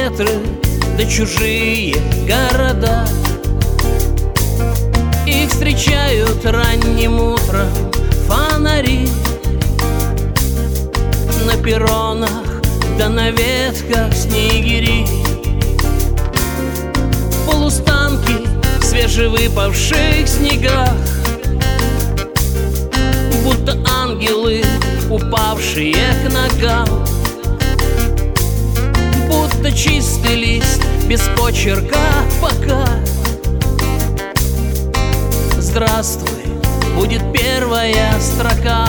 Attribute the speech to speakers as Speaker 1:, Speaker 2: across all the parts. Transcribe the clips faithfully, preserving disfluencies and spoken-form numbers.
Speaker 1: километры да чужие города. Их встречают ранним утром фонари на перронах да на ветках снегири. Полустанки в свежевыпавших снегах, будто ангелы, упавшие к ногам, будто чистый лист без почерка пока. Здравствуй, будет первая строка.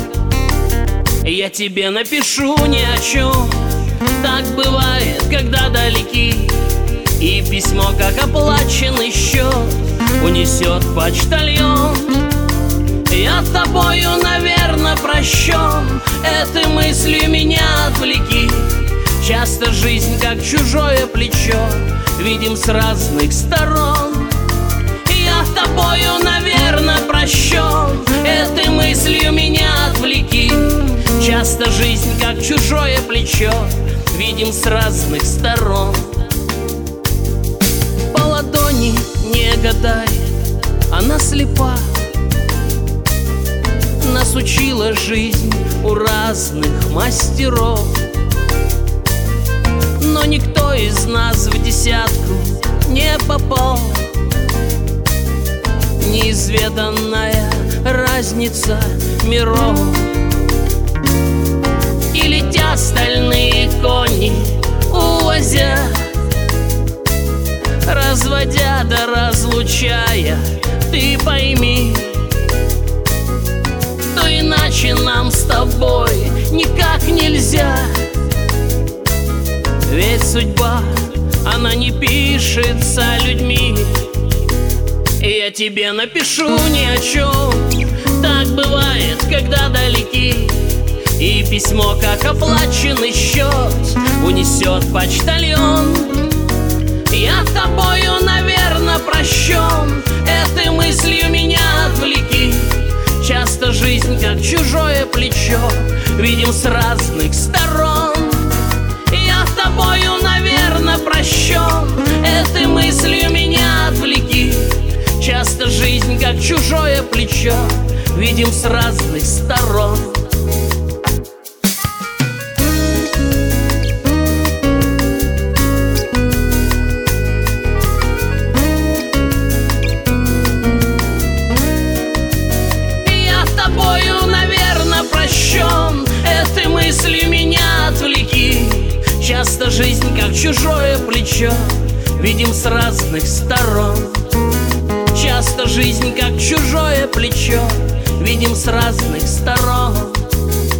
Speaker 1: Я тебе напишу ни о чем. Так бывает, когда далеки, и письмо, как оплаченный счет, унесет почтальон. Я тобою, наверно, прощен. Этой мыслью меня отвлеки. Часто жизнь, как чужое плечо, видим с разных сторон. Я тобою, наверно, прощен. Этой мыслью меня отвлеки. Часто жизнь, как чужое плечо, видим с разных сторон. По ладони не гадай, она слепа. Нас учила жизнь у разных мастеров, но никто из нас в десятку не попал. Неизведанная разница миров. И летят стальные кони, увозя, разводя да разлучая. Ты пойми, то иначе нам с тобой никак нельзя. Ведь судьба, она не пишется людьми. И я тебе напишу ни о чем. Так бывает, когда далеки, и письмо, как оплаченный счет, унесет почтальон. Я тобою, наверно, прощен. Этой мыслью меня отвлеки. Часто жизнь, как чужое плечо, видим с разных сторон. Я тобою, наверно, прощен. Этой мыслью меня отвлеки. Часто жизнь, как чужое плечо, видим с разных сторон. Я тобою, наверно, прощен. Этой мыслью меня отвлеки. Часто жизнь, как чужое плечо, видим с разных сторон. Часто жизнь, как чужое плечо, видим с разных сторон.